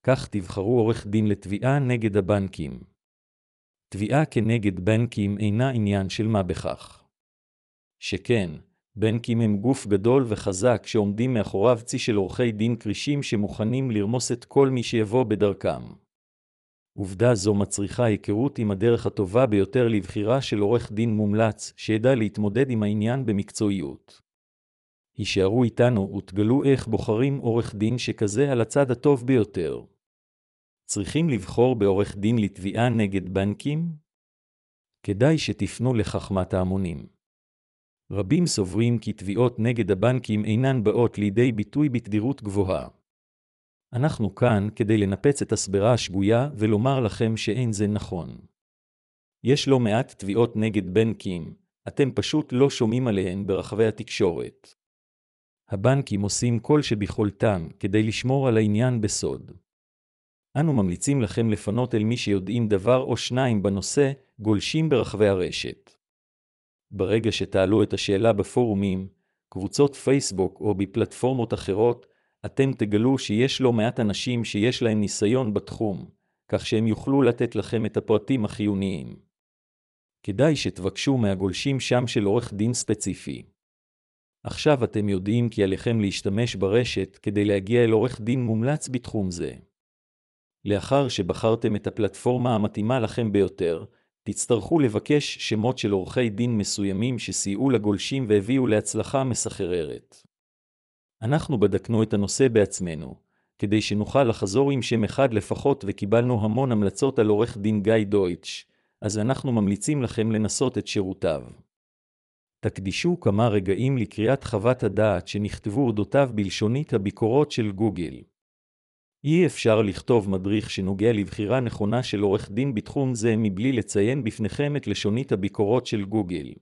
כך תבחרו עורך דין לתביעה נגד הבנקים. תביעה כנגד בנקים אינה עניין של מה בכך. שכן, בנקים הם גוף גדול וחזק שעומדים מאחוריו צי של עורכי דין קרישים שמוכנים לרמוס את כל מי שיבוא בדרכם. עובדה זו מצריכה היכרות עם הדרך הטובה ביותר לבחירה של עורך דין מומלץ שידע להתמודד עם העניין במקצועיות. הישארו איתנו ותגלו איך בוחרים עורך דין שכזה על הצד הטוב ביותר. צריכים לבחור בעורך דין לתביעה נגד בנקים? כדאי שתפנו לחכמת ההמונים. רבים סוברים כי תביעות נגד הבנקים אינן באות לידי ביטוי בתדירות גבוהה. אנחנו כאן כדי לנפץ את הסברה השגויה ולומר לכם שאין זה נכון. יש לא מעט תביעות נגד בנקים, אתם פשוט לא שומעים עליהן ברחבי התקשורת. הבנקים עושים כל שביכולתם כדי לשמור על העניין בסוד. אנו ממליצים לכם לפנות אל מי שיודעים דבר או שניים בנושא, גולשים ברחבי הרשת. ברגע שתעלו את השאלה בפורומים, קבוצות פייסבוק או בפלטפורמות אחרות, אתם תגלו שיש לא מעט אנשים שיש להם ניסיון בתחום, כך שהם יוכלו לתת לכם את הפרטים החיוניים. כדאי שתבקשו מהגולשים שם של עורך דין ספציפי. עכשיו אתם יודעים כי עליכם להשתמש ברשת כדי להגיע אל עורך דין מומלץ בתחום זה. לאחר שבחרתם את הפלטפורמה המתאימה לכם ביותר, תצטרכו לבקש שמות של עורכי דין מסוימים שסייעו לגולשים והביאו להצלחה מסחררת. אנחנו בדקנו את הנושא בעצמנו, כדי שנוכל לחזור עם שם אחד לפחות וקיבלנו המון המלצות על עורך דין גיא דויטש, אז אנחנו ממליצים לכם לנסות את שירותיו. תקדישו כמה רגעים לקריאת חוות הדעת שנכתבו אודותיו בלשונית הביקורות של גוגל. אי אפשר לכתוב מדריך שנוגע לבחירה נכונה של עורך דין בתחום זה מבלי לציין בפניכם את לשונית הביקורות של גוגל.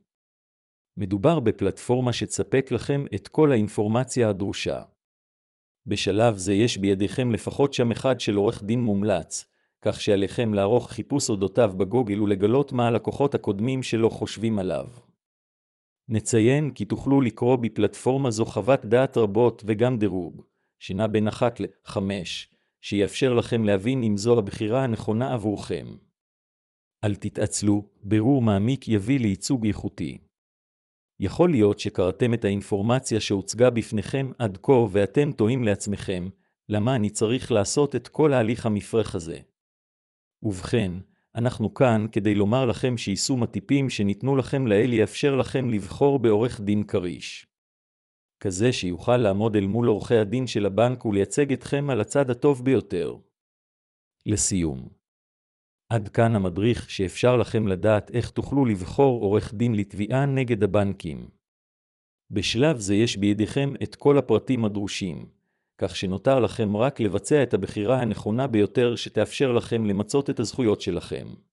מדובר בפלטפורמה שתספק לכם את כל האינפורמציה הדרושה. בשלב זה יש בידיכם לפחות שם אחד של עורך דין מומלץ, כך שעליכם לערוך חיפוש אודותיו בגוגל ולגלות מה הלקוחות הקודמים שלו חושבים עליו. נציין כי תוכלו לקרוא בפלטפורמה זו חוות דעת רבות וגם דירוג, שנע בין 1 ל-5, שיאפשר לכם להבין אם זו הבחירה הנכונה עבורכם. אל תתעצלו, בירור מעמיק יביא לייצוג איכותי. יכול להיות שקראתם את האינפורמציה שהוצגה בפניכם עד כה ואתם תוהים לעצמכם, למה אני צריך לעשות את כל ההליך המפרך הזה? ובכן, אנחנו כאן כדי לומר לכם שיישום הטיפים שניתנו לכם לעיל יאפשר לכם לבחור בעורך דין קריש. כזה שיוכל לעמוד אל מול עורכי הדין של הבנק ולייצג אתכם על הצד הטוב ביותר. לסיום. עד כאן המדריך שאפשר לכם לדעת איך תוכלו לבחור עורך דין לתביעה נגד הבנקים. בשלב זה יש בידיכם את כל הפרטים הדרושים, כך שנותר לכם רק לבצע את הבחירה הנכונה ביותר שתאפשר לכם למצות את הזכויות שלכם.